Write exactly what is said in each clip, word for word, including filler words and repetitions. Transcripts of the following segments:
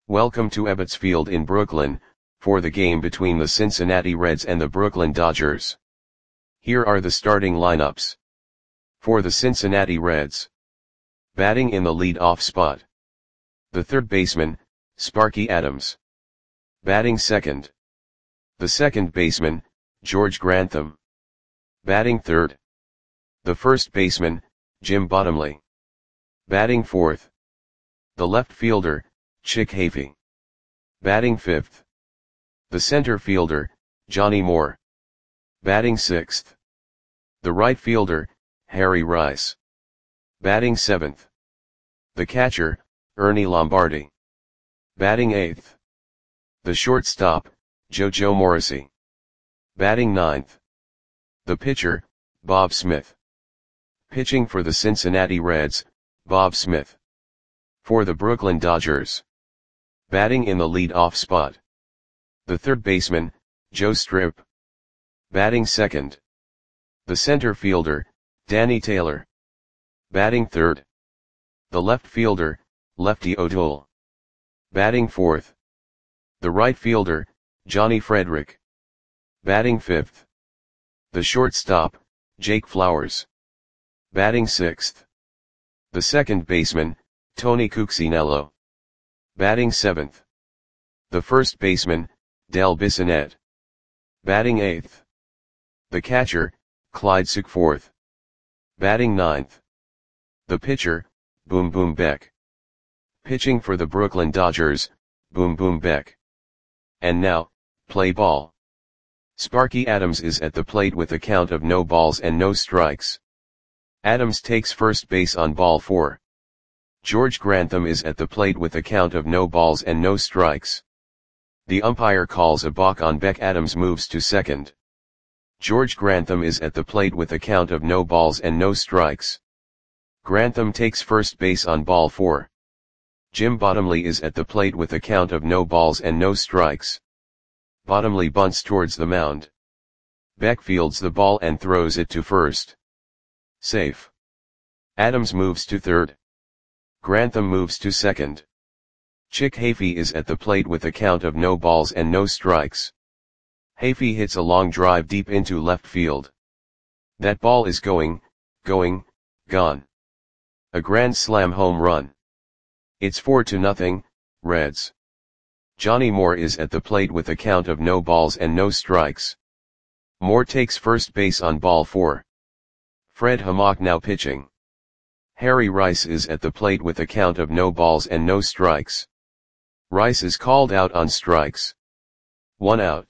Welcome to Ebbets Field in Brooklyn, for the game between the Cincinnati Reds and the Brooklyn Dodgers. Here are the starting lineups. For the Cincinnati Reds. Batting in the lead-off spot. The third baseman, Sparky Adams. Batting second. The second baseman, George Grantham. Batting third. The first baseman, Jim Bottomley. Batting fourth. The left fielder, Chick Hafey. Batting fifth. The center fielder, Johnny Moore. Batting sixth. The right fielder, Harry Rice. Batting seventh. The catcher, Ernie Lombardi. Batting eighth. The shortstop, JoJo Morrissey. Batting ninth. The pitcher, Bob Smith. Pitching for the Cincinnati Reds, Bob Smith. For the Brooklyn Dodgers. Batting in the lead-off spot. The third baseman, Joe Strip. Batting second. The center fielder, Danny Taylor. Batting third. The left fielder, Lefty O'Toole. Batting fourth. The right fielder, Johnny Frederick. Batting fifth. The shortstop, Jake Flowers. Batting sixth. The second baseman, Tony Cuccinello. Batting seventh. The first baseman, Del Bissonette. Batting eighth. The catcher, Clyde Sukeforth. Batting ninth. The pitcher, Boom Boom Beck. Pitching for the Brooklyn Dodgers, Boom Boom Beck. And now, play ball. Sparky Adams is at the plate with a count of no balls and no strikes. Adams takes first base on ball four. George Grantham is at the plate with a count of no balls and no strikes. The umpire calls a balk on Beck. Adams moves to second. George Grantham is at the plate with a count of no balls and no strikes. Grantham takes first base on ball four. Jim Bottomley is at the plate with a count of no balls and no strikes. Bottomley bunts towards the mound. Beck fields the ball and throws it to first. Safe. Adams moves to third. Grantham moves to second. Chick Hafey is at the plate with a count of no balls and no strikes. Hafey hits a long drive deep into left field. That ball is going, going, gone. A grand slam home run. It's four to nothing, Reds. Johnny Moore is at the plate with a count of no balls and no strikes. Moore takes first base on ball four. Fred Hammock now pitching. Harry Rice is at the plate with a count of no balls and no strikes. Rice is called out on strikes. One out.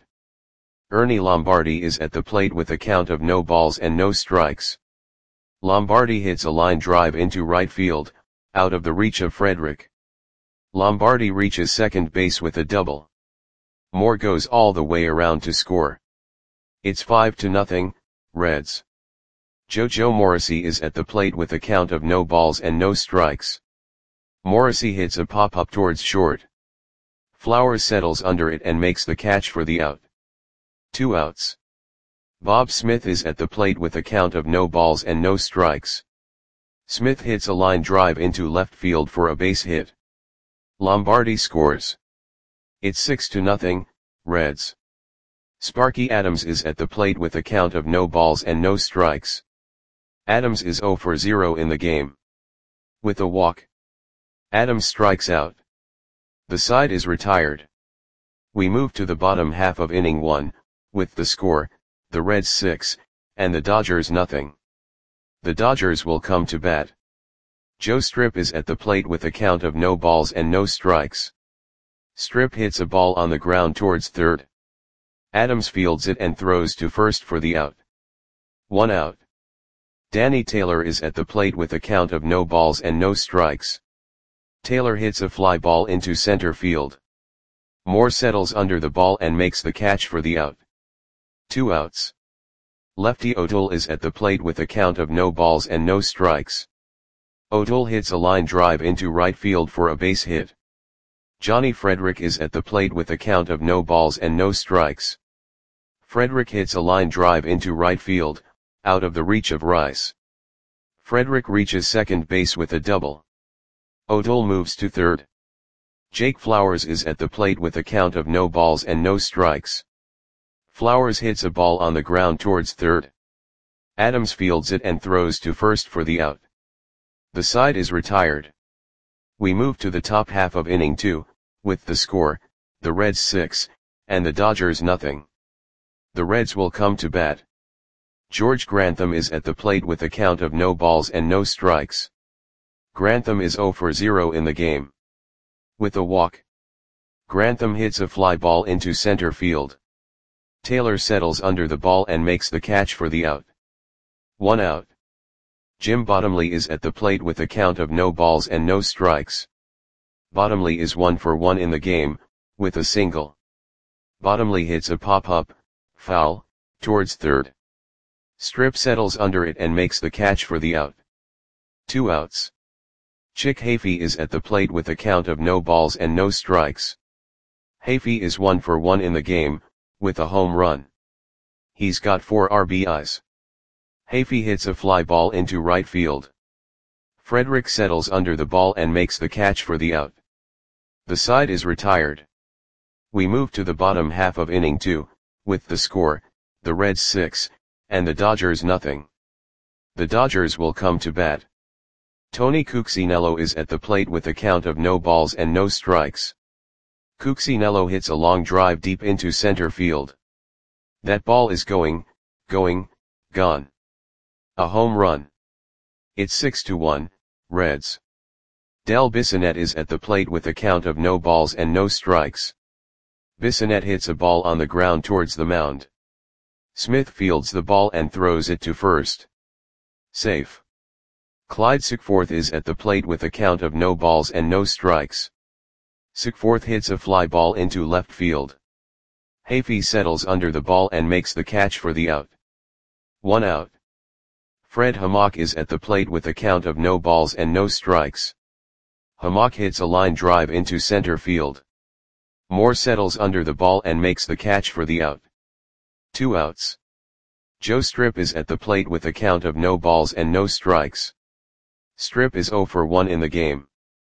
Ernie Lombardi is at the plate with a count of no balls and no strikes. Lombardi hits a line drive into right field, out of the reach of Frederick. Lombardi reaches second base with a double. Moore goes all the way around to score. It's five to nothing, Reds. JoJo Morrissey is at the plate with a count of no balls and no strikes. Morrissey hits a pop-up towards short. Flowers settles under it and makes the catch for the out. Two outs. Bob Smith is at the plate with a count of no balls and no strikes. Smith hits a line drive into left field for a base hit. Lombardi scores. It's six to nothing, Reds. Sparky Adams is at the plate with a count of no balls and no strikes. Adams is zero for zero in the game. With a walk. Adams strikes out. The side is retired. We move to the bottom half of inning one, with the score, the Reds six, and the Dodgers nothing. The Dodgers will come to bat. Joe Strip is at the plate with a count of no balls and no strikes. Strip hits a ball on the ground towards third. Adams fields it and throws to first for the out. One out. Danny Taylor is at the plate with a count of no balls and no strikes. Taylor hits a fly ball into center field. Moore settles under the ball and makes the catch for the out. Two outs. Lefty O'Toole is at the plate with a count of no balls and no strikes. O'Toole hits a line drive into right field for a base hit. Johnny Frederick is at the plate with a count of no balls and no strikes. Frederick hits a line drive into right field, out of the reach of Rice. Frederick reaches second base with a double. O'Toole moves to third. Jake Flowers is at the plate with a count of no balls and no strikes. Flowers hits a ball on the ground towards third. Adams fields it and throws to first for the out. The side is retired. We move to the top half of inning two, with the score, the Reds six, and the Dodgers nothing. The Reds will come to bat. George Grantham is at the plate with a count of no balls and no strikes. Grantham is zero for zero in the game. With a walk, Grantham hits a fly ball into center field. Taylor settles under the ball and makes the catch for the out. One out. Jim Bottomley is at the plate with a count of no balls and no strikes. Bottomley is one for one in the game, with a single. Bottomley hits a pop-up, foul, towards third. Strip settles under it and makes the catch for the out. Two outs. Chick Hafey is at the plate with a count of no balls and no strikes. Hafey is one for one in the game, with a home run. He's got four R B Is. Hafey hits a fly ball into right field. Frederick settles under the ball and makes the catch for the out. The side is retired. We move to the bottom half of inning two, with the score, the Reds six, and the Dodgers nothing. The Dodgers will come to bat. Tony Cuccinello is at the plate with a count of no balls and no strikes. Cuccinello hits a long drive deep into center field. That ball is going, going, gone. A home run. It's six to one, Reds. Del Bissonette is at the plate with a count of no balls and no strikes. Bissonette hits a ball on the ground towards the mound. Smith fields the ball and throws it to first. Safe. Clyde Sickforth is at the plate with a count of no balls and no strikes. Sickforth hits a fly ball into left field. Hafey settles under the ball and makes the catch for the out. One out. Fred Hammock is at the plate with a count of no balls and no strikes. Hammock hits a line drive into center field. Moore settles under the ball and makes the catch for the out. Two outs. Joe Strip is at the plate with a count of no balls and no strikes. Strip is zero for one in the game.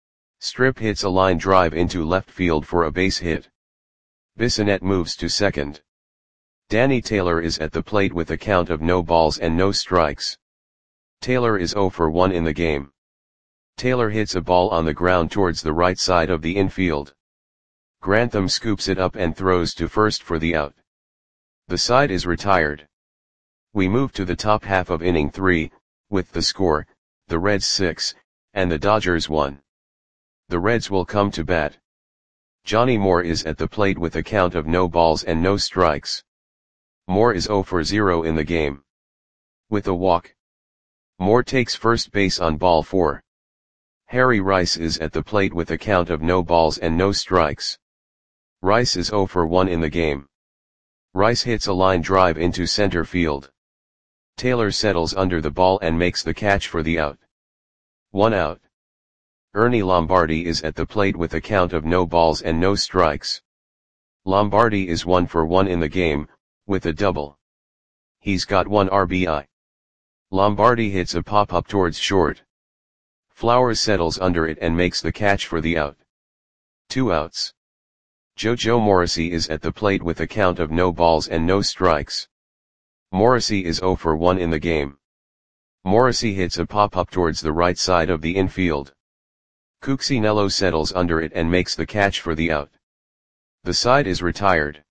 Strip hits a line drive into left field for a base hit. Bissonette moves to second. Danny Taylor is at the plate with a count of no balls and no strikes. Taylor is zero for one in the game. Taylor hits a ball on the ground towards the right side of the infield. Grantham scoops it up and throws to first for the out. The side is retired. We move to the top half of inning three, with the score, the Reds six, and the Dodgers one. The Reds will come to bat. Johnny Moore is at the plate with a count of no balls and no strikes. Moore is zero for zero in the game. With a walk, Moore takes first base on ball four. Harry Rice is at the plate with a count of no balls and no strikes. Rice is zero for one in the game. Rice hits a line drive into center field. Taylor settles under the ball and makes the catch for the out. One out. Ernie Lombardi is at the plate with a count of no balls and no strikes. Lombardi is one for one in the game, with a double. He's got one R B I. Lombardi hits a pop-up towards short. Flowers settles under it and makes the catch for the out. Two outs. JoJo Morrissey is at the plate with a count of no balls and no strikes. Morrissey is zero for one in the game. Morrissey hits a pop-up towards the right side of the infield. Cuccinello settles under it and makes the catch for the out. The side is retired.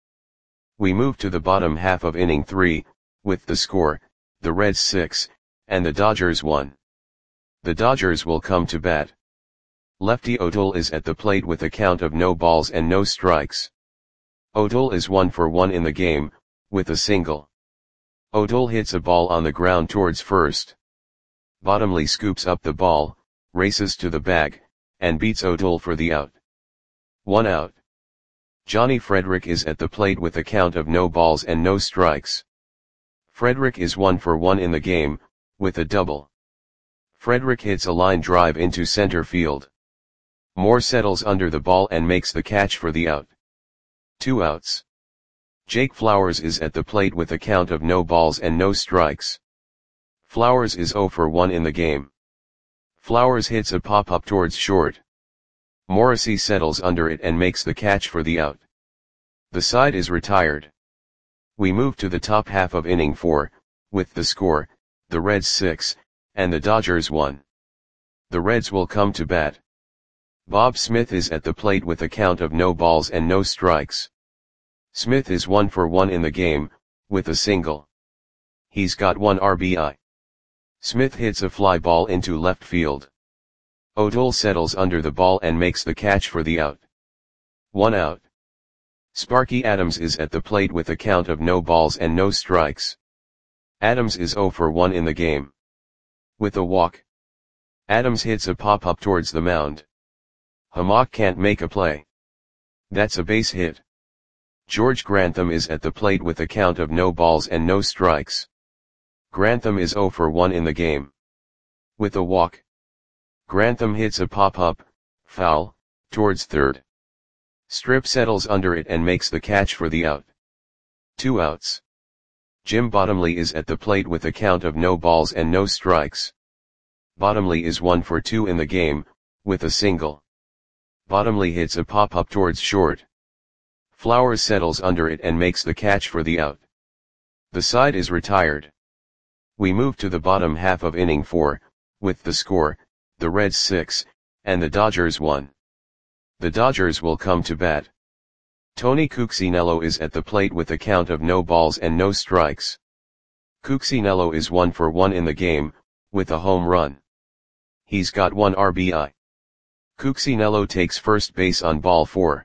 We move to the bottom half of inning three, with the score, the Reds six, and the Dodgers one. The Dodgers will come to bat. Lefty O'Toole is at the plate with a count of no balls and no strikes. O'Toole is one for one in the game, with a single. O'Toole hits a ball on the ground towards first. Bottomley scoops up the ball, races to the bag, and beats O'Toole for the out. One out. Johnny Frederick is at the plate with a count of no balls and no strikes. Frederick is one for one in the game, with a double. Frederick hits a line drive into center field. Moore settles under the ball and makes the catch for the out. Two outs. Jake Flowers is at the plate with a count of no balls and no strikes. Flowers is zero for one in the game. Flowers hits a pop-up towards short. Morrissey settles under it and makes the catch for the out. The side is retired. We move to the top half of inning four, with the score, the Reds six, and the Dodgers one. The Reds will come to bat. Bob Smith is at the plate with a count of no balls and no strikes. Smith is one for one in the game, with a single. He's got one R B I. Smith hits a fly ball into left field. O'Toole settles under the ball and makes the catch for the out. One out. Sparky Adams is at the plate with a count of no balls and no strikes. Adams is zero for one in the game. With a walk. Adams hits a pop-up towards the mound. Hamak can't make a play. That's a base hit. George Grantham is at the plate with a count of no balls and no strikes. Grantham is zero for one in the game. With a walk. Grantham hits a pop-up, foul, towards third. Strip settles under it and makes the catch for the out. Two outs. Jim Bottomley is at the plate with a count of no balls and no strikes. Bottomley is one for two in the game, with a single. Bottomley hits a pop-up towards short. Flowers settles under it and makes the catch for the out. The side is retired. We move to the bottom half of inning four, with the score, the Reds six, and the Dodgers one. The Dodgers will come to bat. Tony Cuccinello is at the plate with a count of no balls and no strikes. Cuccinello is one for one in the game, with a home run. He's got one R B I. Cuccinello takes first base on ball four.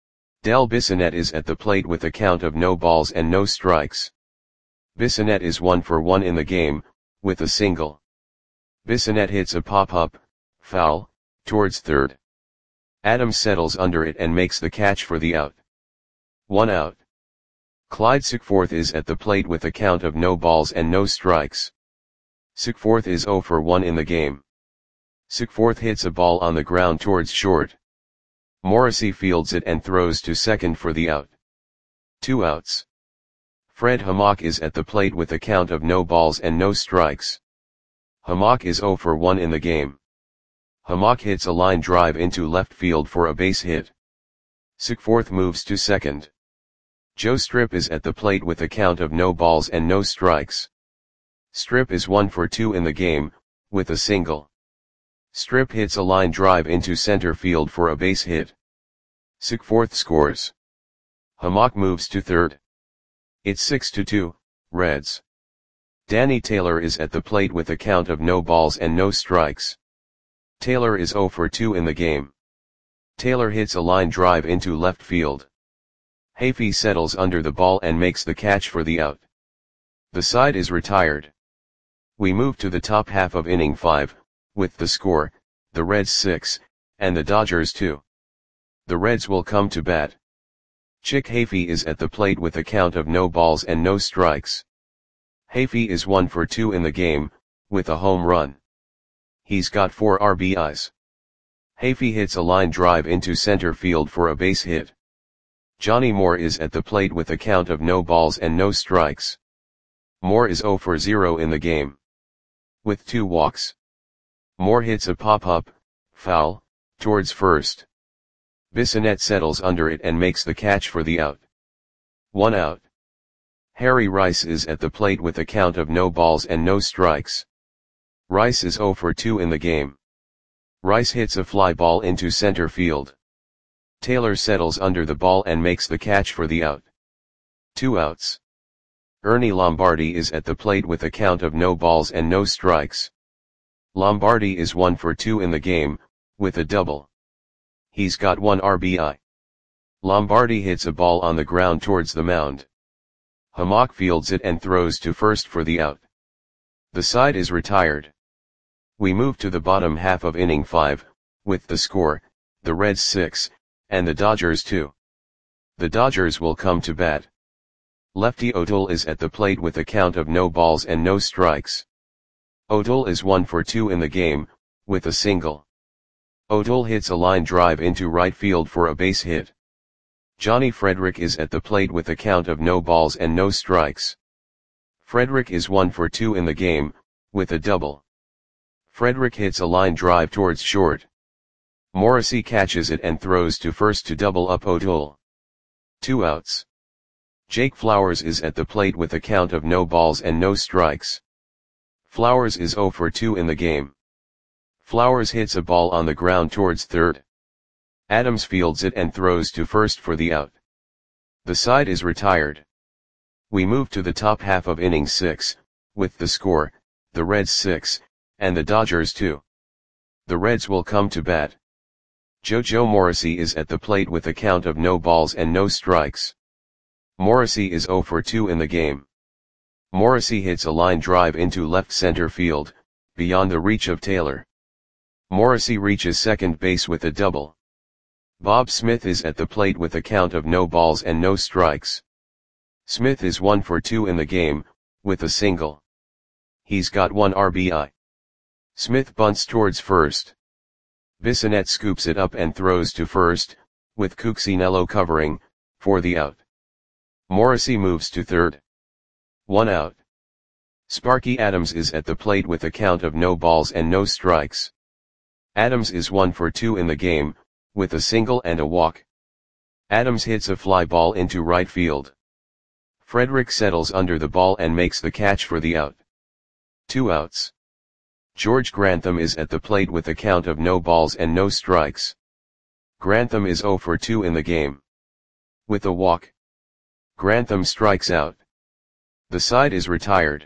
Del Bissonette is at the plate with a count of no balls and no strikes. Bissonette is one for one in the game, with a single. Bissonette hits a pop-up, foul, towards third. Adams settles under it and makes the catch for the out. One out. Clyde Sickforth is at the plate with a count of no balls and no strikes. Sickforth is zero for one in the game. Sickforth hits a ball on the ground towards short. Morrissey fields it and throws to second for the out. Two outs. Fred Hamak is at the plate with a count of no balls and no strikes. Hamak is zero for one in the game. Hamak hits a line drive into left field for a base hit. Sickforth moves to second. Joe Strip is at the plate with a count of no balls and no strikes. Strip is one for two in the game, with a single. Strip hits a line drive into center field for a base hit. Sickforth scores. Hamak moves to third. It's six to two, Reds. Danny Taylor is at the plate with a count of no balls and no strikes. Taylor is zero for two in the game. Taylor hits a line drive into left field. Hafey settles under the ball and makes the catch for the out. The side is retired. We move to the top half of inning five, with the score, the Reds six, and the Dodgers two. The Reds will come to bat. Chick Hafey is at the plate with a count of no balls and no strikes. Hafey is one for two in the game, with a home run. He's got four R B Is. Hafey hits a line drive into center field for a base hit. Johnny Moore is at the plate with a count of no balls and no strikes. Moore is zero for zero in the game. With two walks. Moore hits a pop-up, foul, towards first. Bissonette settles under it and makes the catch for the out. One out. Harry Rice is at the plate with a count of no balls and no strikes. Rice is zero for two in the game. Rice hits a fly ball into center field. Taylor settles under the ball and makes the catch for the out. Two outs. Ernie Lombardi is at the plate with a count of no balls and no strikes. Lombardi is one for two in the game, with a double. He's got one R B I. Lombardi hits a ball on the ground towards the mound. Hamak fields it and throws to first for the out. The side is retired. We move to the bottom half of inning five, with the score, the Reds six, and the Dodgers two. The Dodgers will come to bat. Lefty O'Toole is at the plate with a count of no balls and no strikes. O'Toole is one for two in the game, with a single. O'Toole hits a line drive into right field for a base hit. Johnny Frederick is at the plate with a count of no balls and no strikes. Frederick is one for two in the game, with a double. Frederick hits a line drive towards short. Morrissey catches it and throws to first to double up O'Toole. Two outs. Jake Flowers is at the plate with a count of no balls and no strikes. Flowers is oh for two in the game. Flowers hits a ball on the ground towards third. Adams fields it and throws to first for the out. The side is retired. We move to the top half of inning six, with the score, the Reds six, and the Dodgers two. The Reds will come to bat. JoJo Morrissey is at the plate with a count of no balls and no strikes. Morrissey is oh for two in the game. Morrissey hits a line drive into left center field, beyond the reach of Taylor. Morrissey reaches second base with a double. Bob Smith is at the plate with a count of no balls and no strikes. Smith is one for two in the game, with a single. He's got one R B I. Smith bunts towards first. Bissonette scoops it up and throws to first, with Cuccinello covering, for the out. Morrissey moves to third. One out. Sparky Adams is at the plate with a count of no balls and no strikes. Adams is one for two in the game, with a single and a walk. Adams hits a fly ball into right field. Frederick settles under the ball and makes the catch for the out. Two outs. George Grantham is at the plate with a count of no balls and no strikes. Grantham is oh for two in the game. With a walk. Grantham strikes out. The side is retired.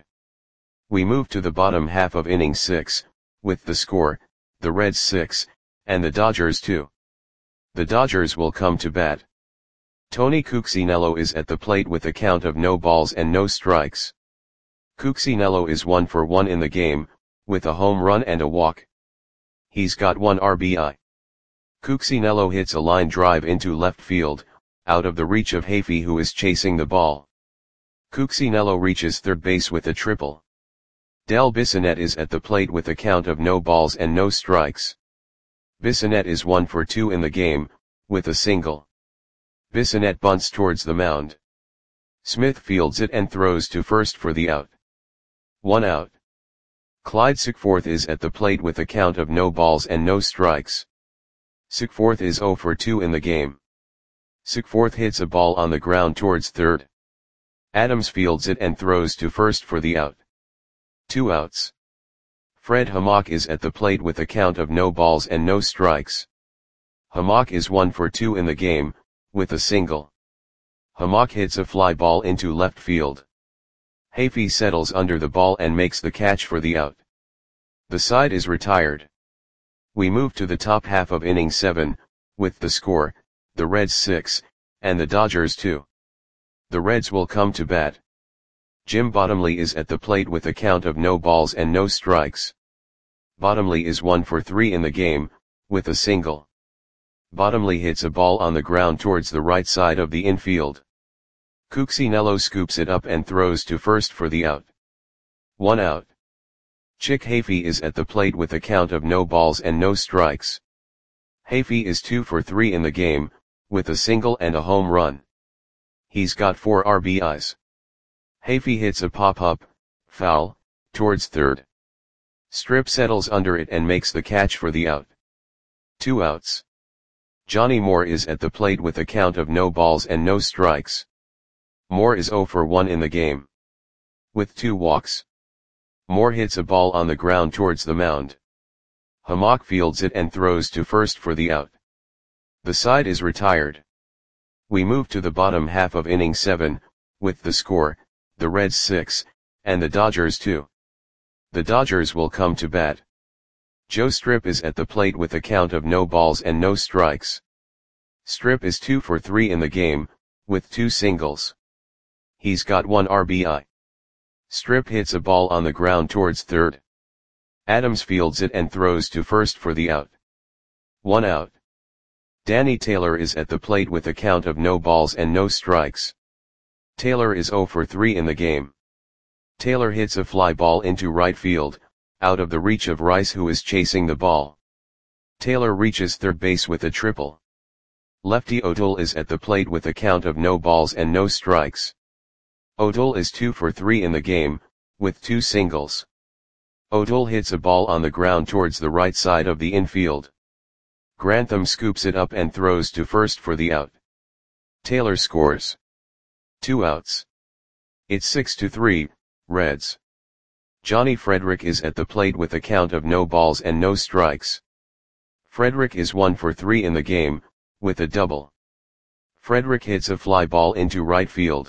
We move to the bottom half of inning six, with the score, the Reds six, and the Dodgers two. The Dodgers will come to bat. Tony Cuccinello is at the plate with a count of no balls and no strikes. Cuccinello is one for one in the game, with a home run and a walk. He's got one R B I. Cuccinello hits a line drive into left field, out of the reach of Hafey who is chasing the ball. Cuccinello reaches third base with a triple. Del Bissonette is at the plate with a count of no balls and no strikes. Bissonette is one for two in the game, with a single. Bissonette bunts towards the mound. Smith fields it and throws to first for the out. One out. Clyde Sickforth is at the plate with a count of no balls and no strikes. Sickforth is oh for two in the game. Sickforth hits a ball on the ground towards third. Adams fields it and throws to first for the out. Two outs. Fred Hammock is at the plate with a count of no balls and no strikes. Hammock is one for two in the game, with a single. Hammock hits a fly ball into left field. Hafey settles under the ball and makes the catch for the out. The side is retired. We move to the top half of inning seven, with the score, the Reds six, and the Dodgers two. The Reds will come to bat. Jim Bottomley is at the plate with a count of no balls and no strikes. Bottomley is one for three in the game, with a single. Bottomley hits a ball on the ground towards the right side of the infield. Cuccinello scoops it up and throws to first for the out. One out. Chick Hafey is at the plate with a count of no balls and no strikes. Hafey is two for three in the game, with a single and a home run. He's got four R B Is. Hafey hits a pop-up, foul, towards third. Strip settles under it and makes the catch for the out. Two outs. Johnny Moore is at the plate with a count of no balls and no strikes. Moore is oh for one in the game. With two walks. Moore hits a ball on the ground towards the mound. Hammock fields it and throws to first for the out. The side is retired. We move to the bottom half of inning seven, with the score, the Reds six, and the Dodgers two. The Dodgers will come to bat. Joe Strip is at the plate with a count of no balls and no strikes. Strip is two for three in the game, with two singles. He's got one R B I. Strip hits a ball on the ground towards third. Adams fields it and throws to first for the out. One out. Danny Taylor is at the plate with a count of no balls and no strikes. Taylor is oh for three in the game. Taylor hits a fly ball into right field, out of the reach of Rice who is chasing the ball. Taylor reaches third base with a triple. Lefty O'Toole is at the plate with a count of no balls and no strikes. O'Toole is two for three in the game, with two singles. O'Toole hits a ball on the ground towards the right side of the infield. Grantham scoops it up and throws to first for the out. Taylor scores. Two outs. It's six to three, Reds. Johnny Frederick is at the plate with a count of no balls and no strikes. Frederick is one for three in the game, with a double. Frederick hits a fly ball into right field.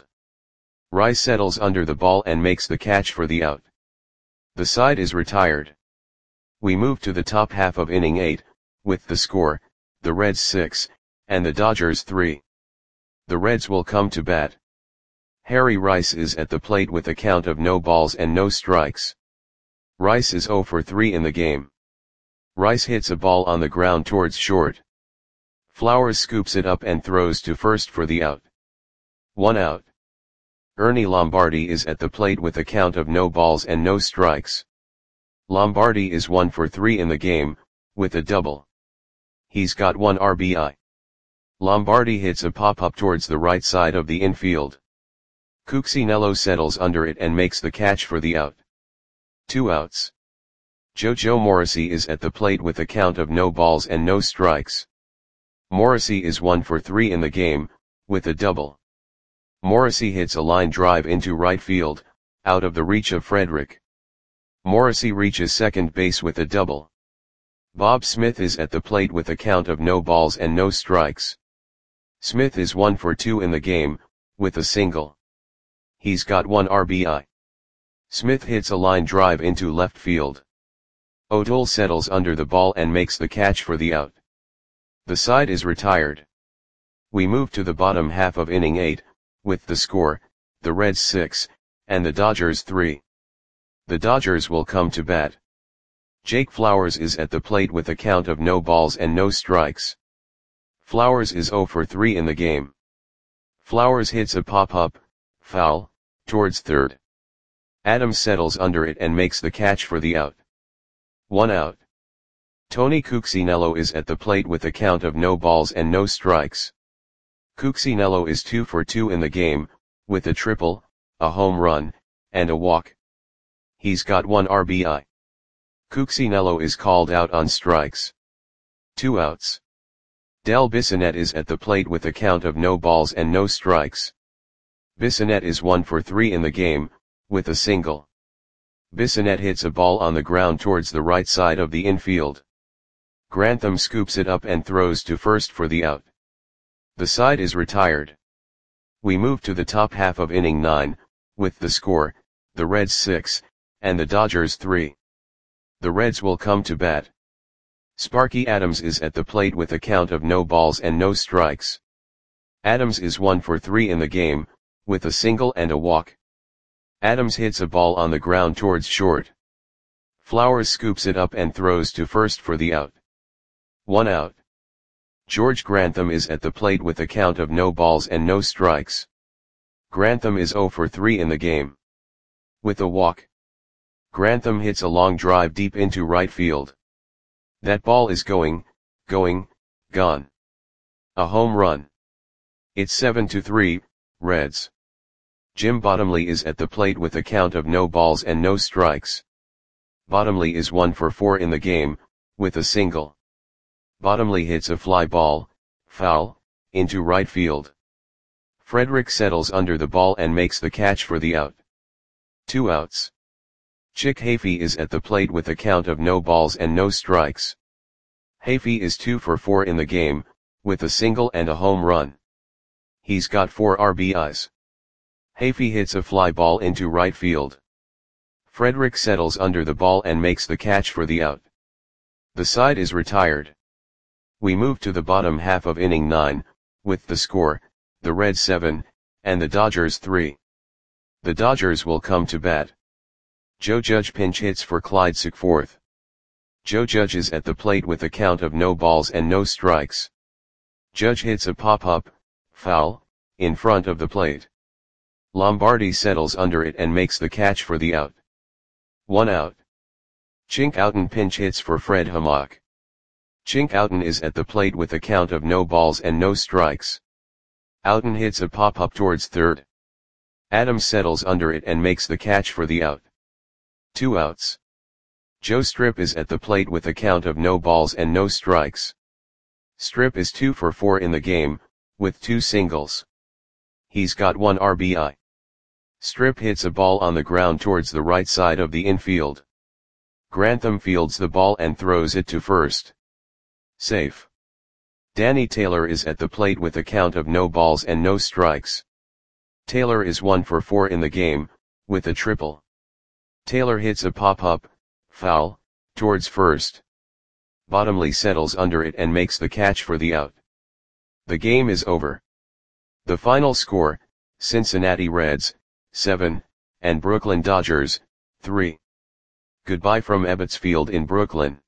Rice settles under the ball and makes the catch for the out. The side is retired. We move to the top half of inning eight, with the score, the Reds six, and the Dodgers three. The Reds will come to bat. Harry Rice is at the plate with a count of no balls and no strikes. Rice is zero for three in the game. Rice hits a ball on the ground towards short. Flowers scoops it up and throws to first for the out. One out. Ernie Lombardi is at the plate with a count of no balls and no strikes. Lombardi is one for three in the game, with a double. He's got one R B I. Lombardi hits a pop-up towards the right side of the infield. Cuccinello settles under it and makes the catch for the out. Two outs. JoJo Morrissey is at the plate with a count of no balls and no strikes. Morrissey is one for three in the game, with a double. Morrissey hits a line drive into right field, out of the reach of Frederick. Morrissey reaches second base with a double. Bob Smith is at the plate with a count of no balls and no strikes. Smith is one for two in the game, with a single. He's got one R B I. Smith hits a line drive into left field. O'Toole settles under the ball and makes the catch for the out. The side is retired. We move to the bottom half of inning eight, with the score, the Reds six, and the Dodgers three. The Dodgers will come to bat. Jake Flowers is at the plate with a count of no balls and no strikes. Flowers is zero for three in the game. Flowers hits a pop-up, foul, towards third. Adams settles under it and makes the catch for the out. One out. Tony Cuccinello is at the plate with a count of no balls and no strikes. Cuccinello is two for two in the game, with a triple, a home run, and a walk. He's got one R B I. Cuccinello is called out on strikes. Two outs. Del Bissonette is at the plate with a count of no balls and no strikes. Bissonette is one for three in the game, with a single. Bissonette hits a ball on the ground towards the right side of the infield. Grantham scoops it up and throws to first for the out. The side is retired. We move to the top half of inning nine, with the score, the Reds six, and the Dodgers three. The Reds will come to bat. Sparky Adams is at the plate with a count of no balls and no strikes. Adams is one for three in the game, with a single and a walk. Adams hits a ball on the ground towards short. Flowers scoops it up and throws to first for the out. One out. George Grantham is at the plate with a count of no balls and no strikes. Grantham is zero for three in the game. With a walk. Grantham hits a long drive deep into right field. That ball is going, going, gone. A home run. It's seven to three, Reds. Jim Bottomley is at the plate with a count of no balls and no strikes. Bottomley is one for four in the game, with a single. Bottomley hits a fly ball, foul, into right field. Frederick settles under the ball and makes the catch for the out. Two outs. Chick Hafey is at the plate with a count of no balls and no strikes. Hafey is two for four in the game, with a single and a home run. He's got four R B Is. Hafey hits a fly ball into right field. Frederick settles under the ball and makes the catch for the out. The side is retired. We move to the bottom half of inning nine, with the score, the Reds seven, and the Dodgers three. The Dodgers will come to bat. Joe Judge pinch hits for Clyde Sickforth. Joe Judge is at the plate with a count of no balls and no strikes. Judge hits a pop-up, foul, in front of the plate. Lombardi settles under it and makes the catch for the out. One out. Chink Houghton pinch hits for Fred Hammock. Chink Houghton is at the plate with a count of no balls and no strikes. Houghton hits a pop-up towards third. Adams settles under it and makes the catch for the out. Two outs. Joe Strip is at the plate with a count of no balls and no strikes. Strip is two for four in the game, with two singles. He's got one R B I. Strip hits a ball on the ground towards the right side of the infield. Grantham fields the ball and throws it to first. Safe. Danny Taylor is at the plate with a count of no balls and no strikes. Taylor is one for four in the game, with a triple. Taylor hits a pop-up, foul, towards first. Bottomley settles under it and makes the catch for the out. The game is over. The final score, Cincinnati Reds, seven, and Brooklyn Dodgers, three. Goodbye from Ebbets Field in Brooklyn.